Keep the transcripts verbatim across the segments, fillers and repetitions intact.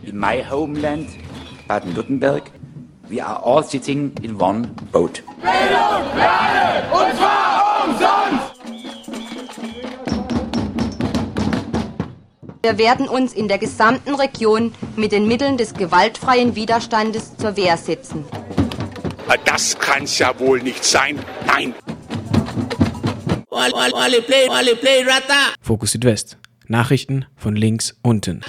in my homeland, Baden-Württemberg, we are all sitting in one boat. Bildung für alle, und zwar umsonst! Wir werden uns in der gesamten Region mit den Mitteln des gewaltfreien Widerstandes zur Wehr setzen. Das kann's ja wohl nicht sein. Nein! Fokus Südwest. Nachrichten von links unten.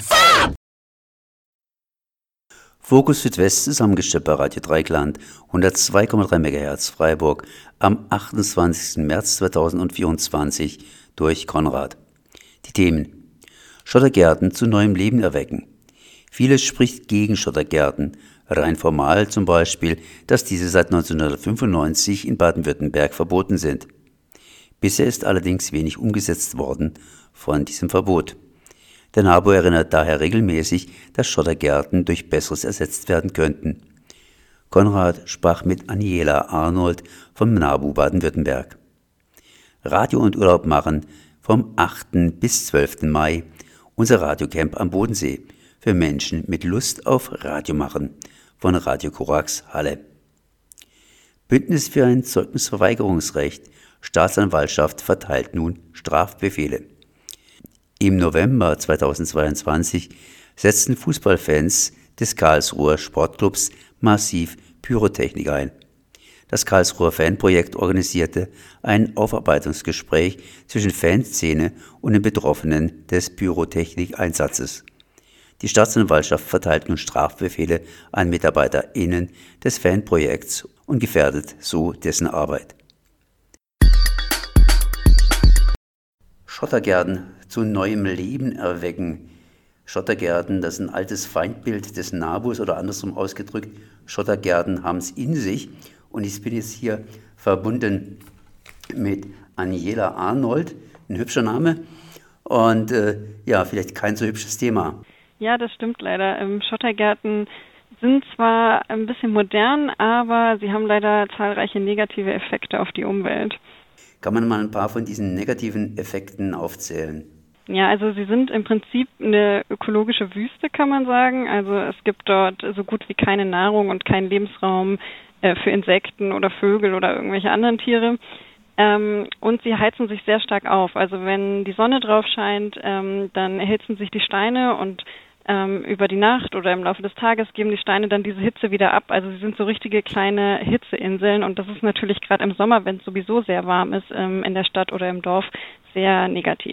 Fokus Südwest zusammengestellt bei Radio Dreieckland, hundertzwei Komma drei Megahertz Freiburg, am achtundzwanzigsten März zweitausendvierundzwanzig durch Konrad. Die Themen: Schottergärten zu neuem Leben erwecken. Vieles spricht gegen Schottergärten, rein formal zum Beispiel, dass diese seit neunzehnhundertfünfundneunzig in Baden-Württemberg verboten sind. Bisher ist allerdings wenig umgesetzt worden von diesem Verbot. Der NABU erinnert daher regelmäßig, dass Schottergärten durch Besseres ersetzt werden könnten. Konrad sprach mit Aniela Arnold vom NABU Baden-Württemberg. Radio und Urlaub machen vom achten bis zwölften Mai, unser Radiocamp am Bodensee für Menschen mit Lust auf Radio machen von Radio Korax Halle. Bündnis für ein Zeugnisverweigerungsrecht. Staatsanwaltschaft verteilt nun Strafbefehle. Im November zweitausendzweiundzwanzig setzten Fußballfans des Karlsruher Sportclubs massiv Pyrotechnik ein. Das Karlsruher Fanprojekt organisierte ein Aufarbeitungsgespräch zwischen Fanszene und den Betroffenen des Pyrotechnikeinsatzes. Die Staatsanwaltschaft verteilt nun Strafbefehle an MitarbeiterInnen des Fanprojekts und gefährdet so dessen Arbeit. Schottergärten zu neuem Leben erwecken. Schottergärten, das ist ein altes Feindbild des NABUs oder andersrum ausgedrückt, Schottergärten haben es in sich. Und ich bin jetzt hier verbunden mit Aniela Arnold, ein hübscher Name und äh, ja, vielleicht kein so hübsches Thema. Ja, das stimmt leider. Ähm, Schottergärten sind zwar ein bisschen modern, aber sie haben leider zahlreiche negative Effekte auf die Umwelt. Kann man mal ein paar von diesen negativen Effekten aufzählen? Ja, also sie sind im Prinzip eine ökologische Wüste, kann man sagen. Also es gibt dort so gut wie keine Nahrung und keinen Lebensraum äh, für Insekten oder Vögel oder irgendwelche anderen Tiere. Ähm, und sie heizen sich sehr stark auf. Also wenn die Sonne drauf scheint, ähm, dann erhitzen sich die Steine und ähm, über die Nacht oder im Laufe des Tages geben die Steine dann diese Hitze wieder ab. Also sie sind so richtige kleine Hitzeinseln und das ist natürlich gerade im Sommer, wenn es sowieso sehr warm ist, ähm, in der Stadt oder im Dorf, sehr negativ.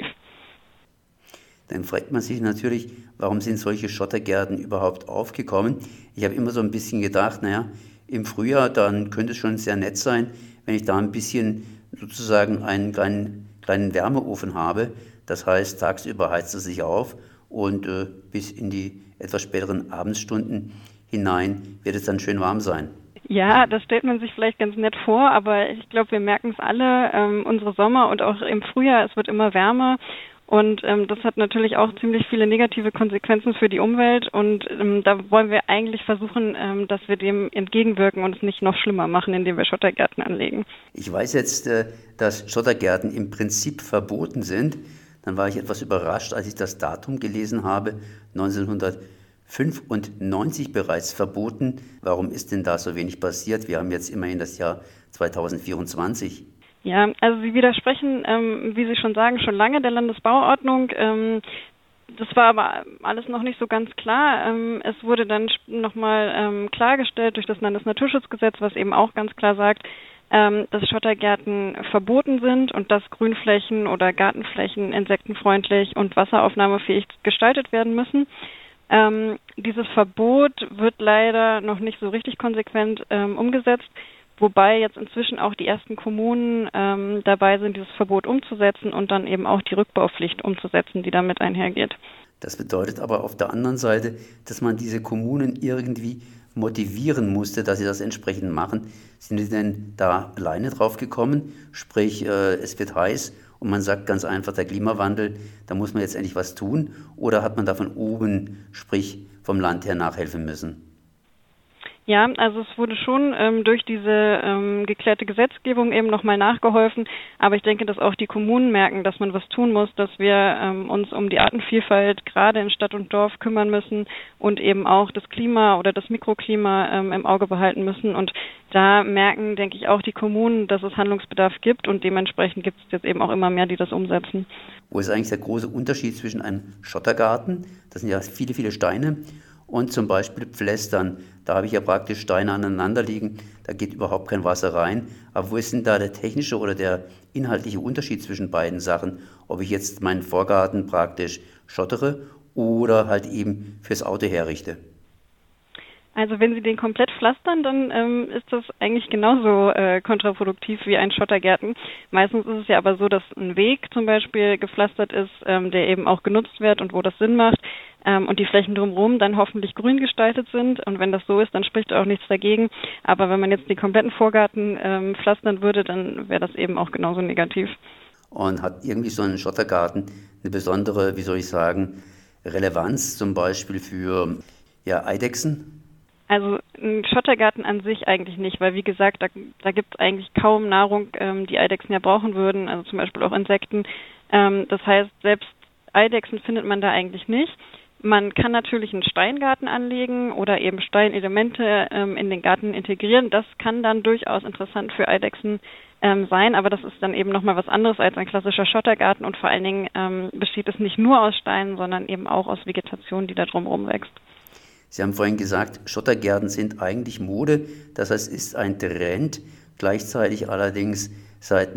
Dann fragt man sich natürlich, warum sind solche Schottergärten überhaupt aufgekommen? Ich habe immer so ein bisschen gedacht, naja, im Frühjahr, dann könnte es schon sehr nett sein, wenn ich da ein bisschen sozusagen einen kleinen, kleinen Wärmeofen habe. Das heißt, tagsüber heizt es sich auf und äh, bis in die etwas späteren Abendstunden hinein wird es dann schön warm sein. Ja, das stellt man sich vielleicht ganz nett vor, aber ich glaube, wir merken es alle, ähm, unsere Sommer und auch im Frühjahr, es wird immer wärmer. Und ähm, das hat natürlich auch ziemlich viele negative Konsequenzen für die Umwelt und ähm, da wollen wir eigentlich versuchen, ähm, dass wir dem entgegenwirken und es nicht noch schlimmer machen, indem wir Schottergärten anlegen. Ich weiß jetzt, äh, dass Schottergärten im Prinzip verboten sind. Dann war ich etwas überrascht, als ich das Datum gelesen habe, neunzehnhundertfünfundneunzig bereits verboten. Warum ist denn da so wenig passiert? Wir haben jetzt immerhin das Jahr zweitausendvierundzwanzig. Ja, also Sie widersprechen, ähm, wie Sie schon sagen, schon lange der Landesbauordnung. Ähm, das war aber alles noch nicht so ganz klar. Ähm, es wurde dann nochmal ähm, klargestellt durch das Landesnaturschutzgesetz, was eben auch ganz klar sagt, ähm, dass Schottergärten verboten sind und dass Grünflächen oder Gartenflächen insektenfreundlich und wasseraufnahmefähig gestaltet werden müssen. Ähm, dieses Verbot wird leider noch nicht so richtig konsequent ähm, umgesetzt. Wobei jetzt inzwischen auch die ersten Kommunen ähm, dabei sind, dieses Verbot umzusetzen und dann eben auch die Rückbaupflicht umzusetzen, die damit einhergeht. Das bedeutet aber auf der anderen Seite, dass man diese Kommunen irgendwie motivieren musste, dass sie das entsprechend machen. Sind Sie denn da alleine drauf gekommen? Sprich, äh, es wird heiß und man sagt ganz einfach, der Klimawandel, da muss man jetzt endlich was tun. Oder hat man da von oben, sprich vom Land her, nachhelfen müssen? Ja, also es wurde schon ähm, durch diese ähm, geklärte Gesetzgebung eben nochmal nachgeholfen, aber ich denke, dass auch die Kommunen merken, dass man was tun muss, dass wir ähm, uns um die Artenvielfalt gerade in Stadt und Dorf kümmern müssen und eben auch das Klima oder das Mikroklima ähm, im Auge behalten müssen, und da merken, denke ich, auch die Kommunen, dass es Handlungsbedarf gibt, und dementsprechend gibt es jetzt eben auch immer mehr, die das umsetzen. Wo ist eigentlich der große Unterschied zwischen einem Schottergarten, das sind ja viele, viele Steine, und zum Beispiel Pflästern? Da habe ich ja praktisch Steine aneinander liegen, da geht überhaupt kein Wasser rein. Aber wo ist denn da der technische oder der inhaltliche Unterschied zwischen beiden Sachen? Ob ich jetzt meinen Vorgarten praktisch schottere oder halt eben fürs Auto herrichte? Also wenn Sie den komplett pflastern, dann ähm, ist das eigentlich genauso äh, kontraproduktiv wie ein Schottergärten. Meistens ist es ja aber so, dass ein Weg zum Beispiel gepflastert ist, ähm, der eben auch genutzt wird und wo das Sinn macht, ähm, und die Flächen drumherum dann hoffentlich grün gestaltet sind. Und wenn das so ist, dann spricht auch nichts dagegen. Aber wenn man jetzt den kompletten Vorgarten ähm, pflastern würde, dann wäre das eben auch genauso negativ. Und hat irgendwie so ein Schottergarten eine besondere, wie soll ich sagen, Relevanz zum Beispiel für ja, Eidechsen? Also ein Schottergarten an sich eigentlich nicht, weil wie gesagt, da, da gibt es eigentlich kaum Nahrung, ähm, die Eidechsen ja brauchen würden, also zum Beispiel auch Insekten. Ähm, das heißt, selbst Eidechsen findet man da eigentlich nicht. Man kann natürlich einen Steingarten anlegen oder eben Steinelemente ähm, in den Garten integrieren. Das kann dann durchaus interessant für Eidechsen ähm, sein, aber das ist dann eben nochmal was anderes als ein klassischer Schottergarten, und vor allen Dingen ähm, besteht es nicht nur aus Steinen, sondern eben auch aus Vegetation, die da drumherum wächst. Sie haben vorhin gesagt, Schottergärten sind eigentlich Mode, das heißt, ist ein Trend, gleichzeitig allerdings seit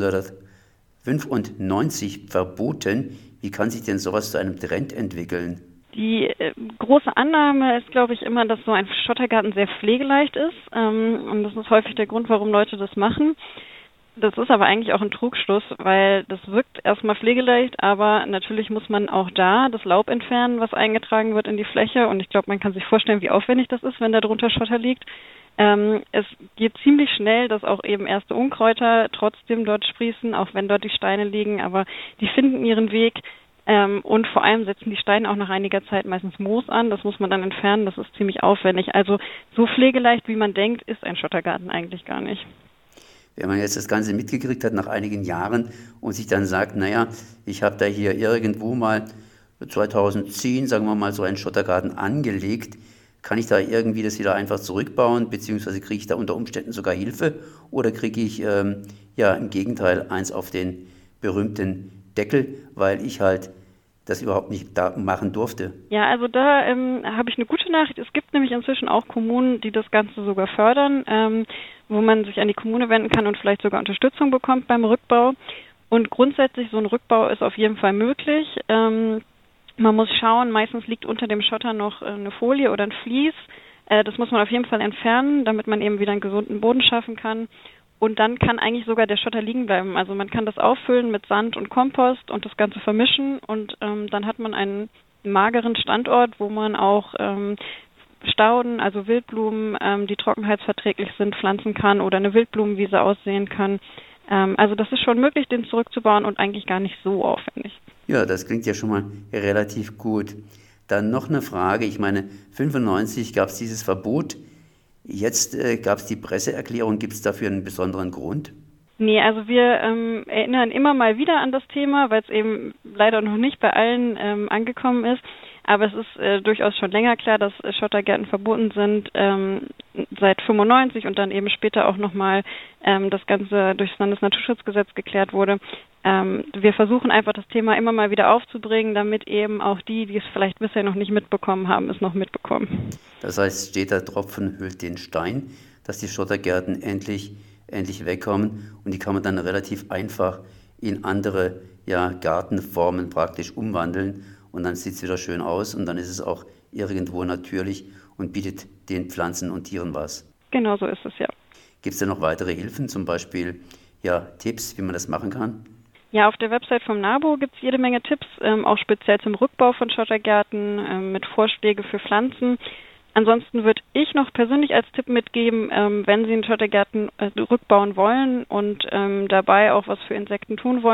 neunzehnhundertfünfundneunzig verboten. Wie kann sich denn sowas zu einem Trend entwickeln? Die äh, große Annahme ist, glaube ich, immer, dass so ein Schottergarten sehr pflegeleicht ist, ähm, und das ist häufig der Grund, warum Leute das machen. Das ist aber eigentlich auch ein Trugschluss, weil das wirkt erstmal pflegeleicht, aber natürlich muss man auch da das Laub entfernen, was eingetragen wird in die Fläche, und ich glaube, man kann sich vorstellen, wie aufwendig das ist, wenn da drunter Schotter liegt. Ähm, es geht ziemlich schnell, dass auch eben erste Unkräuter trotzdem dort sprießen, auch wenn dort die Steine liegen, aber die finden ihren Weg, ähm, und vor allem setzen die Steine auch nach einiger Zeit meistens Moos an, das muss man dann entfernen, das ist ziemlich aufwendig. Also so pflegeleicht, wie man denkt, ist ein Schottergarten eigentlich gar nicht. Wenn man jetzt das Ganze mitgekriegt hat nach einigen Jahren und sich dann sagt, naja, ich habe da hier irgendwo mal zweitausendzehn, sagen wir mal, so einen Schottergarten angelegt, kann ich da irgendwie das wieder einfach zurückbauen, beziehungsweise kriege ich da unter Umständen sogar Hilfe, oder kriege ich ähm, ja im Gegenteil eins auf den berühmten Deckel, weil ich halt das überhaupt nicht da machen durfte? Ja, also da ähm, habe ich eine gute Nachricht. Es gibt nämlich inzwischen auch Kommunen, die das Ganze sogar fördern, ähm, wo man sich an die Kommune wenden kann und vielleicht sogar Unterstützung bekommt beim Rückbau. Und grundsätzlich, so ein Rückbau ist auf jeden Fall möglich. Ähm, man muss schauen, meistens liegt unter dem Schotter noch eine Folie oder ein Vlies. Äh, das muss man auf jeden Fall entfernen, damit man eben wieder einen gesunden Boden schaffen kann. Und dann kann eigentlich sogar der Schotter liegen bleiben. Also man kann das auffüllen mit Sand und Kompost und das Ganze vermischen, und ähm, dann hat man einen mageren Standort, wo man auch ähm, Stauden, also Wildblumen, ähm, die trockenheitsverträglich sind, pflanzen kann, oder eine Wildblumenwiese aussehen kann. Ähm, also das ist schon möglich, den zurückzubauen, und eigentlich gar nicht so aufwendig. Ja, das klingt ja schon mal relativ gut. Dann noch eine Frage. Ich meine, fünfundneunzig gab es dieses Verbot. Jetzt äh, gab es die Presseerklärung. Gibt es dafür einen besonderen Grund? Nee, also wir ähm, erinnern immer mal wieder an das Thema, weil es eben leider noch nicht bei allen ähm, angekommen ist. Aber es ist äh, durchaus schon länger klar, dass äh, Schottergärten verboten sind, ähm, seit fünfundneunzig, und dann eben später auch nochmal ähm, das Ganze durchs Landesnaturschutzgesetz geklärt wurde. Ähm, wir versuchen einfach, das Thema immer mal wieder aufzubringen, damit eben auch die, die es vielleicht bisher noch nicht mitbekommen haben, es noch mitbekommen. Das heißt, steht der Tropfen hüllt den Stein, dass die Schottergärten endlich, endlich wegkommen, und die kann man dann relativ einfach in andere ja, Gartenformen praktisch umwandeln. Und dann sieht es wieder schön aus, und dann ist es auch irgendwo natürlich und bietet den Pflanzen und Tieren was. Genau so ist es, ja. Gibt es da noch weitere Hilfen, zum Beispiel ja, Tipps, wie man das machen kann? Ja, auf der Website vom NABU gibt es jede Menge Tipps, ähm, auch speziell zum Rückbau von Schottergärten, ähm, mit Vorschläge für Pflanzen. Ansonsten würde ich noch persönlich als Tipp mitgeben, ähm, wenn Sie einen Schottergarten äh, rückbauen wollen und ähm, dabei auch was für Insekten tun wollen,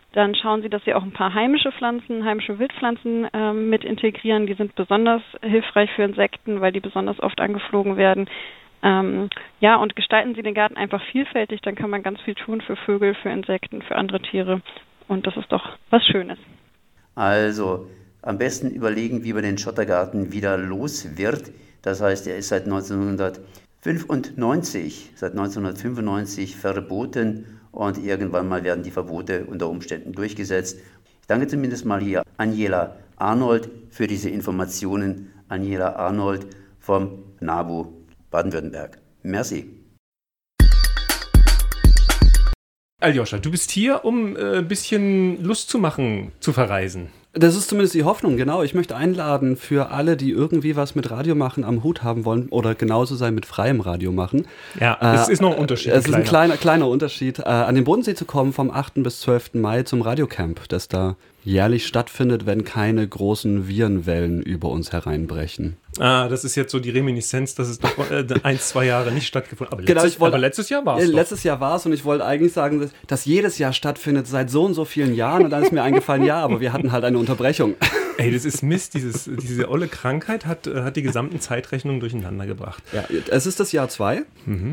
Dann schauen Sie, dass Sie auch ein paar heimische Pflanzen, heimische Wildpflanzen ähm, mit integrieren. Die sind besonders hilfreich für Insekten, weil die besonders oft angeflogen werden. Ähm, ja, und gestalten Sie den Garten einfach vielfältig, dann kann man ganz viel tun für Vögel, für Insekten, für andere Tiere. Und das ist doch was Schönes. Also am besten überlegen, wie man den Schottergarten wieder los wird. Das heißt, er ist seit neunzehnhundertfünfundneunzig, seit neunzehnhundertfünfundneunzig verboten und irgendwann mal werden die Verbote unter Umständen durchgesetzt. Ich danke zumindest mal hier Angela Arnold für diese Informationen. Angela Arnold vom NABU Baden-Württemberg. Merci. Aljoscha, du bist hier, um äh, ein bisschen Lust zu machen, zu verreisen. Das ist zumindest die Hoffnung, genau. Ich möchte einladen für alle, die irgendwie was mit Radio machen am Hut haben wollen oder genauso sein mit freiem Radio machen. Ja, äh, es ist noch ein Unterschied. Es ist ein kleiner, kleiner Unterschied, äh, an den Bodensee zu kommen vom achten bis zwölften Mai zum Radiocamp, das da jährlich stattfindet, wenn keine großen Virenwellen über uns hereinbrechen. Ah, das ist jetzt so die Reminiszenz, dass es doch äh, ein, zwei Jahre nicht stattgefunden hat. Aber, genau, letztes, wollte, aber letztes Jahr war es äh, doch. Letztes Jahr war es und ich wollte eigentlich sagen, dass, dass jedes Jahr stattfindet seit so und so vielen Jahren und dann ist mir eingefallen, ja, aber wir hatten halt eine Unterbrechung. Ey, das ist Mist, Dieses, diese olle Krankheit hat, hat die gesamten Zeitrechnungen durcheinander gebracht. Ja, es ist das Jahr zwei. Mhm.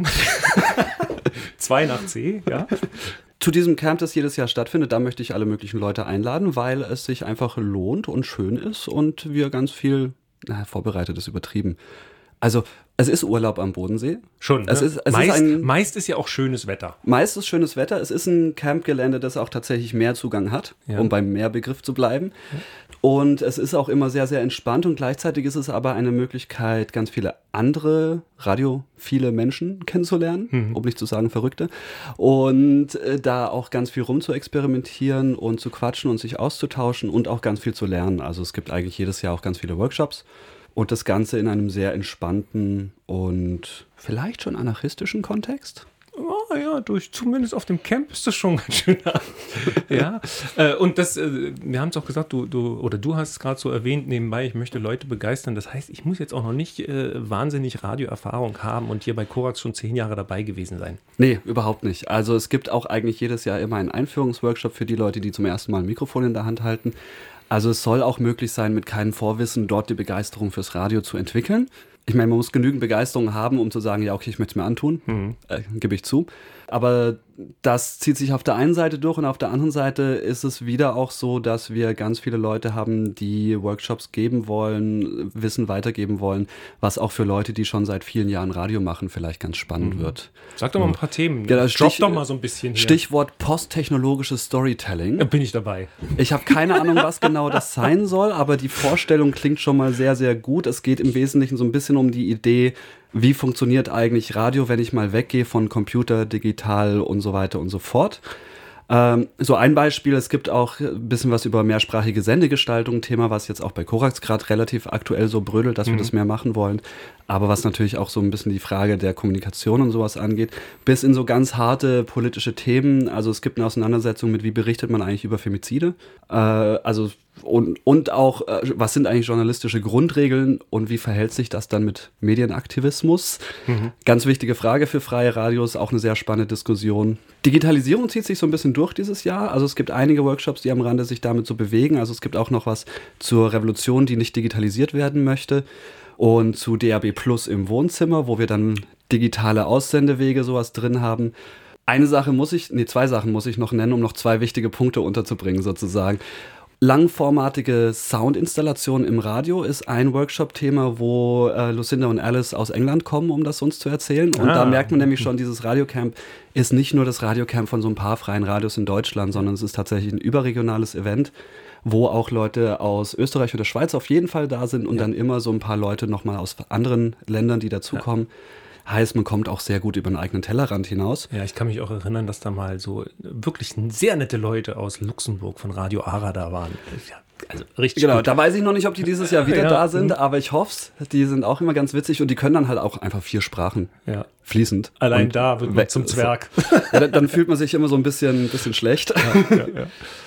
Zwei nach C, ja. Zu diesem Camp, das jedes Jahr stattfindet, da möchte ich alle möglichen Leute einladen, weil es sich einfach lohnt und schön ist und wir ganz viel, na, vorbereitet ist übertrieben. Also es ist Urlaub am Bodensee. Schon, es ne? ist, es meist, ist ein, meist ist ja auch schönes Wetter. Meist ist schönes Wetter. Es ist ein Campgelände, das auch tatsächlich Meerzugang hat, ja. um beim Meerbegriff zu bleiben. Ja. Und es ist auch immer sehr, sehr entspannt und gleichzeitig ist es aber eine Möglichkeit, ganz viele andere radiophile Menschen kennenzulernen, mhm. um nicht zu sagen Verrückte. Und äh, da auch ganz viel rum zu experimentieren und zu quatschen und sich auszutauschen und auch ganz viel zu lernen. Also es gibt eigentlich jedes Jahr auch ganz viele Workshops. Und das Ganze in einem sehr entspannten und vielleicht schon anarchistischen Kontext. Oh ja, durch, zumindest auf dem Camp ist das schon ganz schön. Ja, äh, und das, äh, wir haben es auch gesagt, du, du oder du hast es gerade so erwähnt nebenbei, ich möchte Leute begeistern. Das heißt, ich muss jetzt auch noch nicht äh, wahnsinnig Radioerfahrung haben und hier bei Korax schon zehn Jahre dabei gewesen sein. Nee, überhaupt nicht. Also es gibt auch eigentlich jedes Jahr immer einen Einführungsworkshop für die Leute, die zum ersten Mal ein Mikrofon in der Hand halten. Also es soll auch möglich sein, mit keinem Vorwissen dort die Begeisterung fürs Radio zu entwickeln. Ich meine, man muss genügend Begeisterung haben, um zu sagen, ja, okay, ich möchte es mir antun, mhm. äh, gebe ich zu. Aber das zieht sich auf der einen Seite durch und auf der anderen Seite ist es wieder auch so, dass wir ganz viele Leute haben, die Workshops geben wollen, Wissen weitergeben wollen, was auch für Leute, die schon seit vielen Jahren Radio machen, vielleicht ganz spannend mhm. wird. Sag doch mal ein paar Themen. Ja, Drop Stich, doch mal so ein bisschen hier. Stichwort posttechnologisches Storytelling. Da bin ich dabei. Ich habe keine Ahnung, was genau das sein soll, aber die Vorstellung klingt schon mal sehr, sehr gut. Es geht im Wesentlichen so ein bisschen um die Idee, wie funktioniert eigentlich Radio, wenn ich mal weggehe von Computer, digital und so weiter und so fort. Ähm, so ein Beispiel, es gibt auch ein bisschen was über mehrsprachige Sendegestaltung, ein Thema, was jetzt auch bei Korax gerade relativ aktuell so brödelt, dass mhm. wir das mehr machen wollen, aber was natürlich auch so ein bisschen die Frage der Kommunikation und sowas angeht, bis in so ganz harte politische Themen. Also es gibt eine Auseinandersetzung mit, wie berichtet man eigentlich über Femizide, äh, also Und, und auch, äh, was sind eigentlich journalistische Grundregeln und wie verhält sich das dann mit Medienaktivismus? Mhm. Ganz wichtige Frage für freie Radios, auch eine sehr spannende Diskussion. Digitalisierung zieht sich so ein bisschen durch dieses Jahr. Also es gibt einige Workshops, die am Rande sich damit so bewegen. Also es gibt auch noch was zur Revolution, die nicht digitalisiert werden möchte. Und zu D A B Plus im Wohnzimmer, wo wir dann digitale Aussendewege sowas drin haben. Eine Sache muss ich, nee, zwei Sachen muss ich noch nennen, um noch zwei wichtige Punkte unterzubringen sozusagen. Langformatige Soundinstallation im Radio ist ein Workshop-Thema, wo äh, Lucinda und Alice aus England kommen, um das uns zu erzählen. Und ah. da merkt man nämlich schon, dieses Radiocamp ist nicht nur das Radiocamp von so ein paar freien Radios in Deutschland, sondern es ist tatsächlich ein überregionales Event, wo auch Leute aus Österreich oder Schweiz auf jeden Fall da sind und ja. dann immer so ein paar Leute nochmal aus anderen Ländern, die dazukommen. Ja. Heißt, man kommt auch sehr gut über den eigenen Tellerrand hinaus. Ja, ich kann mich auch erinnern, dass da mal so wirklich sehr nette Leute aus Luxemburg von Radio Ara da waren. Ja, also richtig Genau, gut. Da weiß ich noch nicht, ob die dieses Jahr wieder ja, da sind, mh. aber ich hoffe es. Die sind auch immer ganz witzig und die können dann halt auch einfach vier Sprachen ja. fließend. Allein und da wird man zum Zwerg. Ja, dann, dann fühlt man sich immer so ein bisschen, bisschen schlecht. Ja, ja,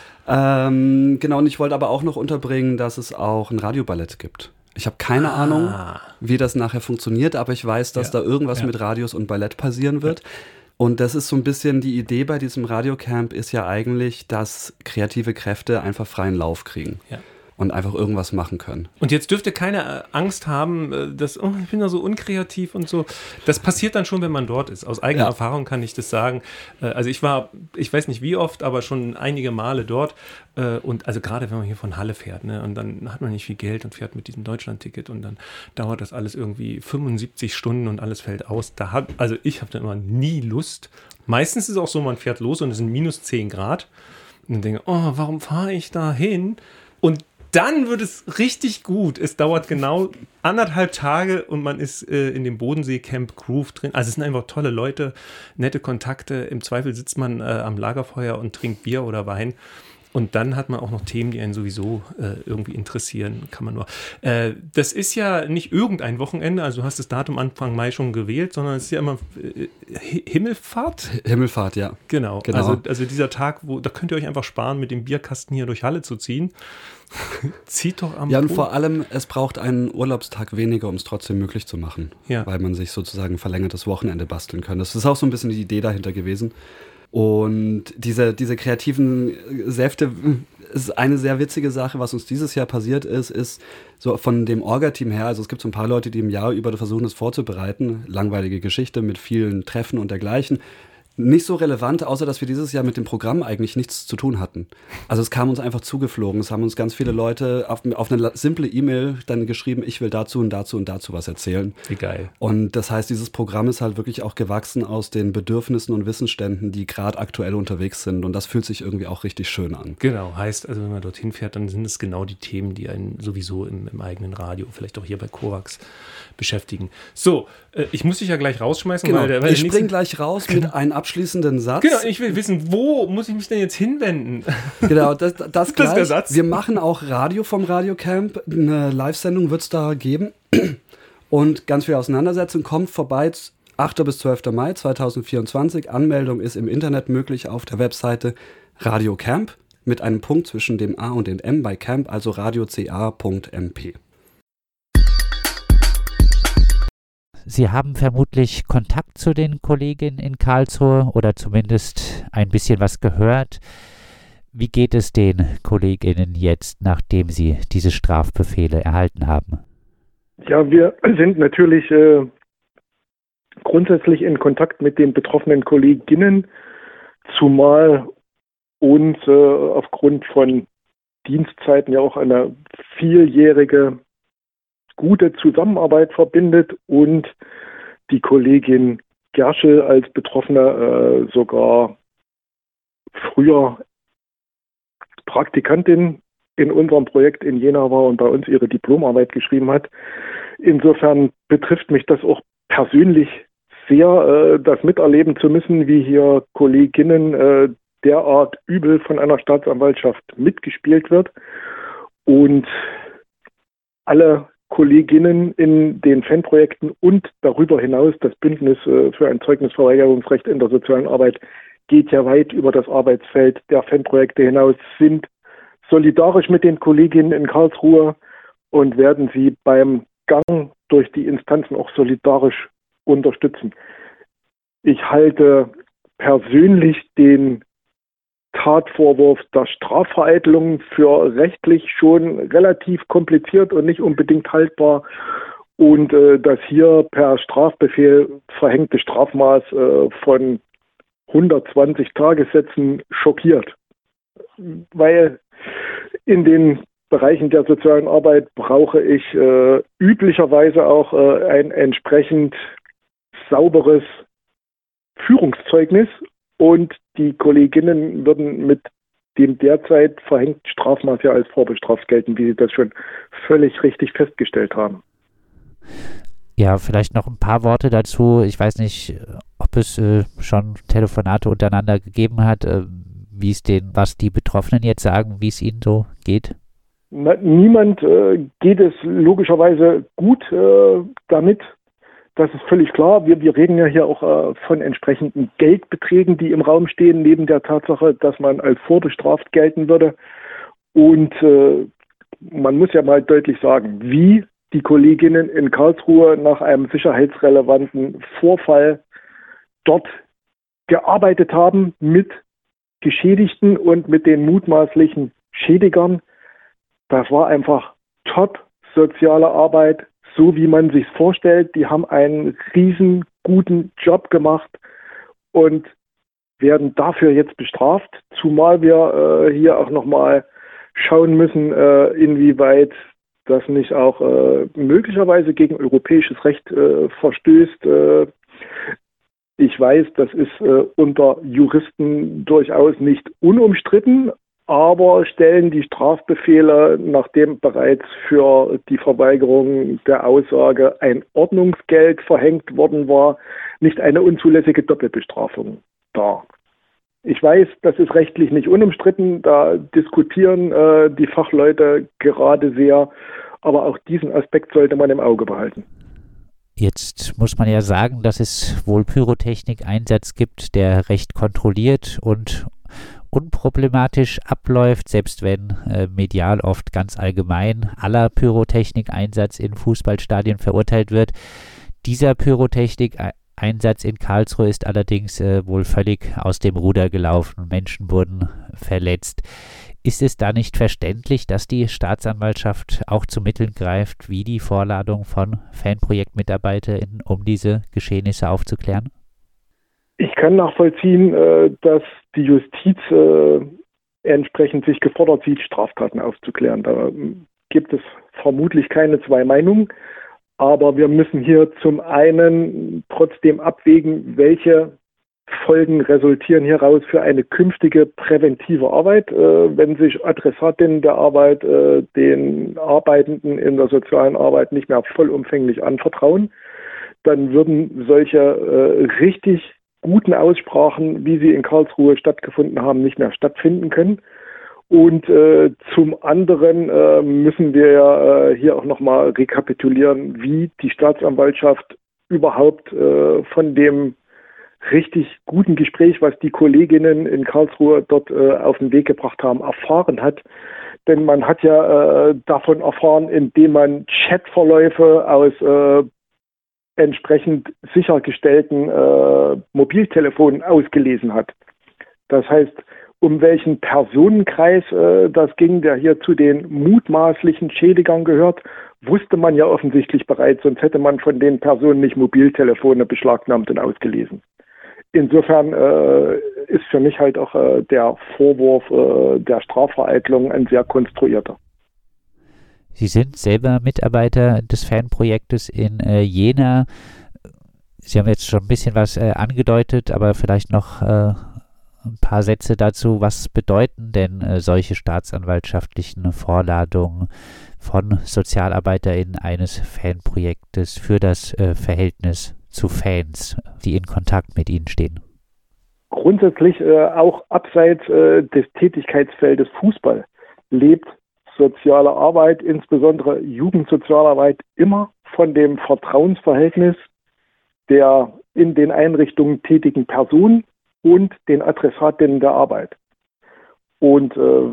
ja. ähm, genau, und ich wollte aber auch noch unterbringen, dass es auch ein Radioballett gibt. Ich habe keine ah. Ahnung, wie das nachher funktioniert, aber ich weiß, dass ja. da irgendwas ja. mit Radios und Ballett passieren wird. Ja. Und das ist so ein bisschen die Idee bei diesem Radiocamp ist ja eigentlich, dass kreative Kräfte einfach freien Lauf kriegen. Ja. Und einfach irgendwas machen können. Und jetzt dürfte keine Angst haben, dass, oh, ich bin da so unkreativ und so. Das passiert dann schon, wenn man dort ist. Aus eigener ja. Erfahrung kann ich das sagen. Also ich war, ich weiß nicht wie oft, aber schon einige Male dort. Und also gerade wenn man hier von Halle fährt, ne, und dann hat man nicht viel Geld und fährt mit diesem Deutschland-Ticket und dann dauert das alles irgendwie fünfundsiebzig Stunden und alles fällt aus. Da hat, also ich habe da immer nie Lust. Meistens ist es auch so, man fährt los und es sind minus zehn Grad. Und dann denke ich, oh, warum fahre ich da hin? Und dann wird es richtig gut. Es dauert genau anderthalb Tage und man ist äh, in dem Bodensee-Camp Groove drin. Also es sind einfach tolle Leute, nette Kontakte. Im Zweifel sitzt man äh, am Lagerfeuer und trinkt Bier oder Wein. Und dann hat man auch noch Themen, die einen sowieso äh, irgendwie interessieren, kann man nur. Äh, das ist ja nicht irgendein Wochenende, also du hast das Datum Anfang Mai schon gewählt, sondern es ist ja immer äh, Himmelfahrt. Himmelfahrt, ja. Genau, genau. Also, also dieser Tag, wo da könnt ihr euch einfach sparen, mit dem Bierkasten hier durch Halle zu ziehen. Zieht doch am Ja, und vor allem, es braucht einen Urlaubstag weniger, um es trotzdem möglich zu machen. Ja. Weil man sich sozusagen ein verlängertes Wochenende basteln kann. Das ist auch so ein bisschen die Idee dahinter gewesen. Und diese, diese kreativen Säfte ist eine sehr witzige Sache, was uns dieses Jahr passiert ist, ist so von dem Orga-Team her, also es gibt so ein paar Leute, die im Jahr über versuchen, das vorzubereiten, langweilige Geschichte mit vielen Treffen und dergleichen. Nicht so relevant, außer dass wir dieses Jahr mit dem Programm eigentlich nichts zu tun hatten. Also es kam uns einfach zugeflogen. Es haben uns ganz viele Leute auf, auf eine simple E-Mail dann geschrieben, ich will dazu und dazu und dazu was erzählen. Wie geil. Und das heißt, dieses Programm ist halt wirklich auch gewachsen aus den Bedürfnissen und Wissensständen, die gerade aktuell unterwegs sind. Und das fühlt sich irgendwie auch richtig schön an. Genau, heißt also, wenn man dorthin fährt, dann sind es genau die Themen, die einen sowieso im, im eigenen Radio, vielleicht auch hier bei Korax, beschäftigen. So, äh, ich muss dich ja gleich rausschmeißen. Genau, weil der, weil ich spring gleich raus mit einem abschließenden Satz. Genau, ich will wissen, wo muss ich mich denn jetzt hinwenden? Genau, das, das, das gleich. ist der Satz. Wir machen auch Radio vom Radiocamp. Eine Live-Sendung wird es da geben. Und ganz viel Auseinandersetzung. Kommt vorbei, achter bis zwölfter Mai zweitausendvierundzwanzig. Anmeldung ist im Internet möglich auf der Webseite Radiocamp mit einem Punkt zwischen dem A und dem M bei Camp, also radioca punkt m p. Sie haben vermutlich Kontakt zu den Kolleginnen in Karlsruhe oder zumindest ein bisschen was gehört. Wie geht es den Kolleginnen jetzt, nachdem sie diese Strafbefehle erhalten haben? Ja, wir sind natürlich äh, grundsätzlich in Kontakt mit den betroffenen Kolleginnen, zumal uns äh, aufgrund von Dienstzeiten ja auch eine vierjährige gute Zusammenarbeit verbindet und die Kollegin Gerschel als Betroffene äh, sogar früher Praktikantin in unserem Projekt in Jena war und bei uns ihre Diplomarbeit geschrieben hat. Insofern betrifft mich das auch persönlich sehr, äh, das miterleben zu müssen, wie hier Kolleginnen äh, derart übel von einer Staatsanwaltschaft mitgespielt wird und alle Kolleginnen in den Fanprojekten und darüber hinaus das Bündnis äh, für ein Zeugnisverweigerungsrecht in der sozialen Arbeit geht ja weit über das Arbeitsfeld der Fanprojekte hinaus, sind solidarisch mit den Kolleginnen in Karlsruhe und werden sie beim Gang durch die Instanzen auch solidarisch unterstützen. Ich halte persönlich den Tatvorwurf der Strafvereitelung für rechtlich schon relativ kompliziert und nicht unbedingt haltbar und äh, das hier per Strafbefehl verhängte Strafmaß äh, von hundertzwanzig Tagessätzen schockiert, weil in den Bereichen der sozialen Arbeit brauche ich äh, üblicherweise auch äh, ein entsprechend sauberes Führungszeugnis. Und die Kolleginnen würden mit dem derzeit verhängten Strafmaß ja als vorbestraft gelten, wie Sie das schon völlig richtig festgestellt haben. Ja, vielleicht noch ein paar Worte dazu. Ich weiß nicht, ob es äh, schon Telefonate untereinander gegeben hat, äh, wie es den, was die Betroffenen jetzt sagen, wie es ihnen so geht. Na, niemand äh, geht es logischerweise gut äh, damit. Das ist völlig klar. Wir, wir reden ja hier auch äh, von entsprechenden Geldbeträgen, die im Raum stehen, neben der Tatsache, dass man als vorbestraft gelten würde. Und äh, man muss ja mal deutlich sagen, wie die Kolleginnen in Karlsruhe nach einem sicherheitsrelevanten Vorfall dort gearbeitet haben mit Geschädigten und mit den mutmaßlichen Schädigern. Das war einfach top soziale Arbeit, so wie man sich vorstellt. Die haben einen riesen guten Job gemacht und werden dafür jetzt bestraft, zumal wir äh, hier auch nochmal schauen müssen, äh, inwieweit das nicht auch äh, möglicherweise gegen europäisches Recht äh, verstößt. Äh, ich weiß, das ist äh, unter Juristen durchaus nicht unumstritten, aber stellen die Strafbefehle, nachdem bereits für die Verweigerung der Aussage ein Ordnungsgeld verhängt worden war, nicht eine unzulässige Doppelbestrafung dar. Ich weiß, das ist rechtlich nicht unumstritten, da diskutieren äh, die Fachleute gerade sehr, aber auch diesen Aspekt sollte man im Auge behalten. Jetzt muss man ja sagen, dass es wohl Pyrotechnik-Einsatz gibt, der recht kontrolliert und unproblematisch abläuft, selbst wenn äh, medial oft ganz allgemein aller Pyrotechnik-Einsatz in Fußballstadien verurteilt wird. Dieser Pyrotechnik-Einsatz in Karlsruhe ist allerdings äh, wohl völlig aus dem Ruder gelaufen. Menschen wurden verletzt. Ist es da nicht verständlich, dass die Staatsanwaltschaft auch zu Mitteln greift, wie die Vorladung von FanprojektmitarbeiterInnen, um diese Geschehnisse aufzuklären? Ich kann nachvollziehen, äh, dass die Justiz äh, entsprechend sich gefordert sieht, Straftaten aufzuklären. Da gibt es vermutlich keine zwei Meinungen, aber wir müssen hier zum einen trotzdem abwägen, welche Folgen resultieren hieraus für eine künftige präventive Arbeit, äh, wenn sich Adressatinnen der Arbeit äh, den Arbeitenden in der sozialen Arbeit nicht mehr vollumfänglich anvertrauen. Dann würden solche äh, richtig guten Aussprachen, wie sie in Karlsruhe stattgefunden haben, nicht mehr stattfinden können. Und äh, zum anderen äh, müssen wir ja äh, hier auch nochmal rekapitulieren, wie die Staatsanwaltschaft überhaupt äh, von dem richtig guten Gespräch, was die Kolleginnen in Karlsruhe dort äh, auf den Weg gebracht haben, erfahren hat. Denn man hat ja äh, davon erfahren, indem man Chatverläufe aus äh, entsprechend sichergestellten äh, Mobiltelefonen ausgelesen hat. Das heißt, um welchen Personenkreis äh, das ging, der hier zu den mutmaßlichen Schädigern gehört, wusste man ja offensichtlich bereits, sonst hätte man von den Personen nicht Mobiltelefone beschlagnahmt und ausgelesen. Insofern äh, ist für mich halt auch äh, der Vorwurf äh, der Strafvereitlung ein sehr konstruierter. Sie sind selber Mitarbeiter des Fanprojektes in äh, Jena. Sie haben jetzt schon ein bisschen was äh, angedeutet, aber vielleicht noch äh, ein paar Sätze dazu. Was bedeuten denn äh, solche staatsanwaltschaftlichen Vorladungen von SozialarbeiterInnen eines Fanprojektes für das äh, Verhältnis zu Fans, die in Kontakt mit ihnen stehen? Grundsätzlich äh, auch abseits äh, des Tätigkeitsfeldes Fußball lebt soziale Arbeit, insbesondere Jugendsozialarbeit, immer von dem Vertrauensverhältnis der in den Einrichtungen tätigen Personen und den Adressatinnen der Arbeit. Und äh,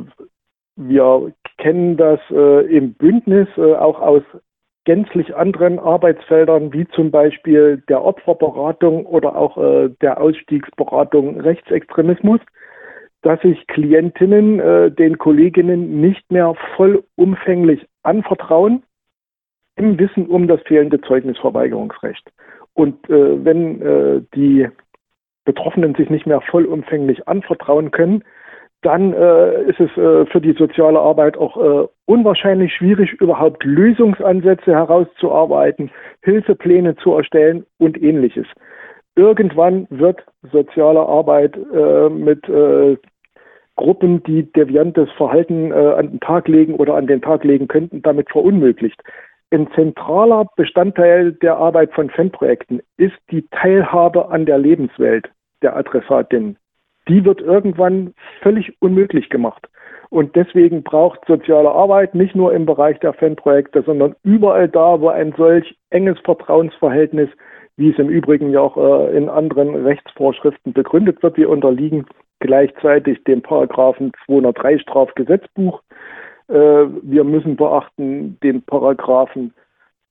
wir kennen das äh, im Bündnis äh, auch aus gänzlich anderen Arbeitsfeldern, wie zum Beispiel der Opferberatung oder auch äh, der Ausstiegsberatung Rechtsextremismus, dass sich Klientinnen äh, den Kolleginnen nicht mehr vollumfänglich anvertrauen, im Wissen um das fehlende Zeugnisverweigerungsrecht. Und äh, wenn äh, die Betroffenen sich nicht mehr vollumfänglich anvertrauen können, dann äh, ist es äh, für die soziale Arbeit auch äh, unwahrscheinlich schwierig, überhaupt Lösungsansätze herauszuarbeiten, Hilfepläne zu erstellen und Ähnliches. Irgendwann wird soziale Arbeit äh, mit äh, Gruppen, die deviantes Verhalten äh, an den Tag legen oder an den Tag legen könnten, damit verunmöglicht. Ein zentraler Bestandteil der Arbeit von Fanprojekten ist die Teilhabe an der Lebenswelt der Adressatin. Die wird irgendwann völlig unmöglich gemacht. Und deswegen braucht soziale Arbeit nicht nur im Bereich der Fanprojekte, sondern überall da, wo ein solch enges Vertrauensverhältnis, wie es im Übrigen ja auch äh, in anderen Rechtsvorschriften begründet wird, wir unterliegen gleichzeitig dem Paragraphen zweihundertdrei Strafgesetzbuch. Äh, wir müssen beachten den Paragraphen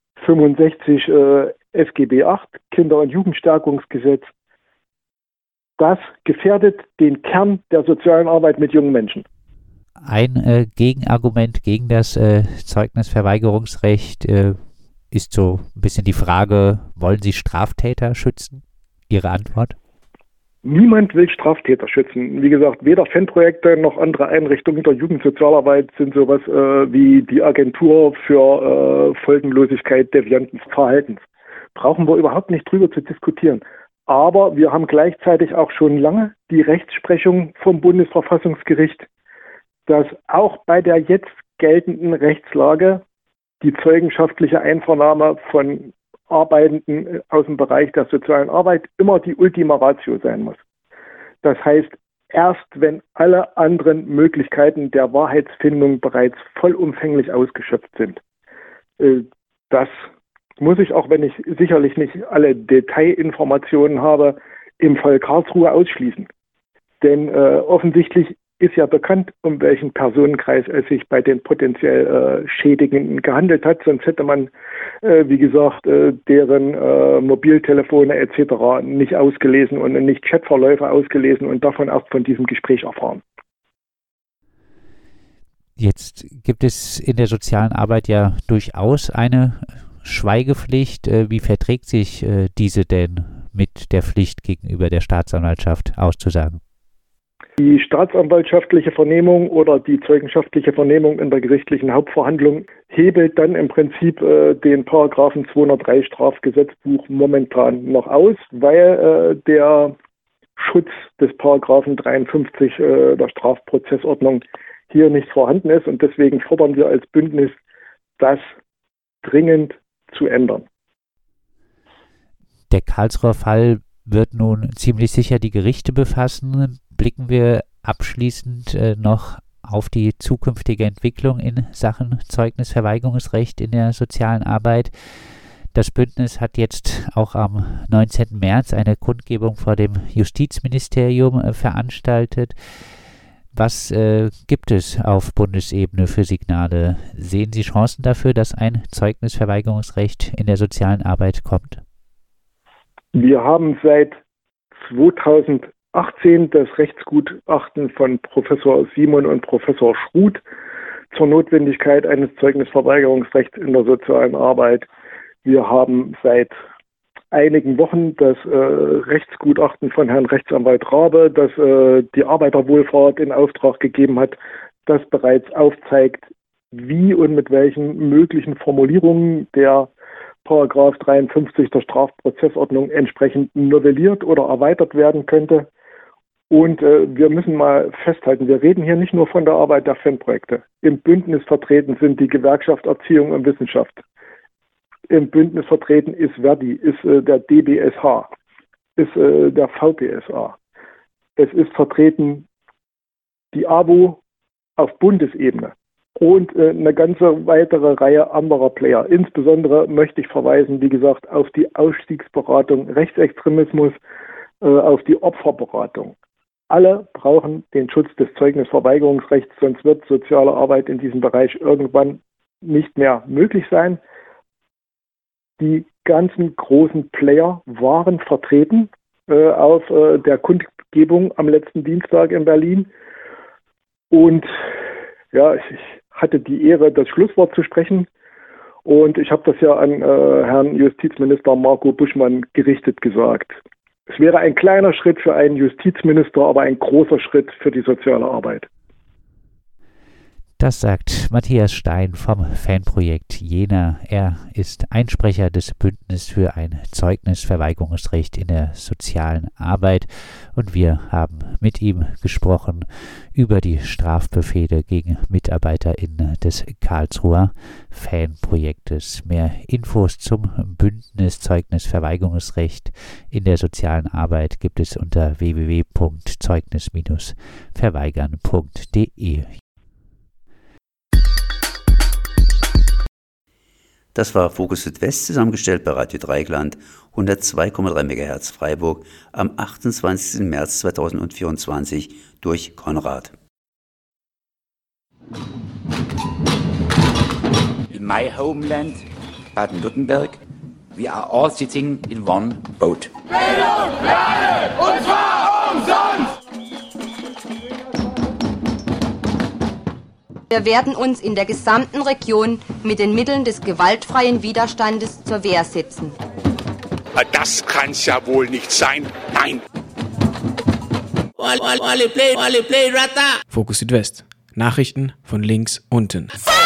fünfundsechzig äh, S G B acht, Kinder- und Jugendstärkungsgesetz. Das gefährdet den Kern der sozialen Arbeit mit jungen Menschen. Ein äh, Gegenargument gegen das äh, Zeugnisverweigerungsrecht äh, ist so ein bisschen die Frage, wollen Sie Straftäter schützen? Ihre Antwort? Niemand will Straftäter schützen. Wie gesagt, weder Fanprojekte noch andere Einrichtungen der Jugendsozialarbeit sind sowas äh, wie die Agentur für äh, Folgenlosigkeit devianten Verhaltens. Brauchen wir überhaupt nicht drüber zu diskutieren. Aber wir haben gleichzeitig auch schon lange die Rechtsprechung vom Bundesverfassungsgericht, dass auch bei der jetzt geltenden Rechtslage die zeugenschaftliche Einvernahme von Arbeitenden aus dem Bereich der sozialen Arbeit immer die Ultima Ratio sein muss. Das heißt, erst wenn alle anderen Möglichkeiten der Wahrheitsfindung bereits vollumfänglich ausgeschöpft sind. Das muss ich, auch wenn ich sicherlich nicht alle Detailinformationen habe, im Fall Karlsruhe ausschließen. Denn äh, offensichtlich ist ja bekannt, um welchen Personenkreis es sich bei den potenziell äh, Schädigenden gehandelt hat. Sonst hätte man, äh, wie gesagt, äh, deren äh, Mobiltelefone et cetera nicht ausgelesen und nicht Chatverläufe ausgelesen und davon erst von diesem Gespräch erfahren. Jetzt gibt es in der sozialen Arbeit ja durchaus eine Schweigepflicht. Äh, wie verträgt sich äh, diese denn mit der Pflicht gegenüber der Staatsanwaltschaft auszusagen? Die staatsanwaltschaftliche Vernehmung oder die zeugenschaftliche Vernehmung in der gerichtlichen Hauptverhandlung hebelt dann im Prinzip äh, den Paragraphen zweihundertdrei Strafgesetzbuch momentan noch aus, weil äh, der Schutz des Paragraphen dreiundfünfzig äh, der Strafprozessordnung hier nicht vorhanden ist. Und deswegen fordern wir als Bündnis, das dringend zu ändern. Der Karlsruher Fall wird nun ziemlich sicher die Gerichte befassen. Blicken wir abschließend äh, noch auf die zukünftige Entwicklung in Sachen Zeugnisverweigerungsrecht in der sozialen Arbeit. Das Bündnis hat jetzt auch am neunzehnten März eine Kundgebung vor dem Justizministerium äh, veranstaltet. Was äh, gibt es auf Bundesebene für Signale? Sehen Sie Chancen dafür, dass ein Zeugnisverweigerungsrecht in der sozialen Arbeit kommt? Wir haben seit zweitausendachtzehn das Rechtsgutachten von Professor Simon und Professor Schruth zur Notwendigkeit eines Zeugnisverweigerungsrechts in der sozialen Arbeit. Wir haben seit einigen Wochen das äh, Rechtsgutachten von Herrn Rechtsanwalt Rabe, das äh, die Arbeiterwohlfahrt in Auftrag gegeben hat, das bereits aufzeigt, wie und mit welchen möglichen Formulierungen der Paragraph dreiundfünfzig der Strafprozessordnung entsprechend novelliert oder erweitert werden könnte. Und äh, wir müssen mal festhalten, wir reden hier nicht nur von der Arbeit der Fanprojekte. Im Bündnis vertreten sind die Gewerkschaft Erziehung und Wissenschaft. Im Bündnis vertreten ist Verdi, ist äh, der D B S H, ist äh, der V P S A. Es ist vertreten die A B O auf Bundesebene. Und äh, eine ganze weitere Reihe anderer Player. Insbesondere möchte ich verweisen, wie gesagt, auf die Ausstiegsberatung Rechtsextremismus, äh, auf die Opferberatung. Alle brauchen den Schutz des Zeugnisverweigerungsrechts, sonst wird soziale Arbeit in diesem Bereich irgendwann nicht mehr möglich sein. Die ganzen großen Player waren vertreten äh, auf äh, der Kundgebung am letzten Dienstag in Berlin. Und ja, ich, ich hatte die Ehre, das Schlusswort zu sprechen. Und ich habe das ja an äh, Herrn Justizminister Marco Buschmann gerichtet gesagt. Es wäre ein kleiner Schritt für einen Justizminister, aber ein großer Schritt für die soziale Arbeit. Das sagt Matthias Stein vom Fanprojekt Jena. Er ist Einsprecher des Bündnisses für ein Zeugnisverweigerungsrecht in der sozialen Arbeit und wir haben mit ihm gesprochen über die Strafbefehle gegen MitarbeiterInnen des Karlsruher Fanprojektes. Mehr Infos zum Bündnis Zeugnisverweigerungsrecht in der sozialen Arbeit gibt es unter w w w punkt zeugnis Bindestrich verweigern punkt d e. Das war Fokus Südwest, zusammengestellt bei Radio Dreieckland, hundertzwei Komma drei Megahertz Freiburg, am achtundzwanzigsten März zweitausendvierundzwanzig durch Konrad. In my homeland, Baden-Württemberg, we are all sitting in one boat. Bildung, Lerne, und zwar umsonst! Wir werden uns in der gesamten Region mit den Mitteln des gewaltfreien Widerstandes zur Wehr setzen. Das kann's ja wohl nicht sein. Nein. Fokus Südwest. Nachrichten von links unten.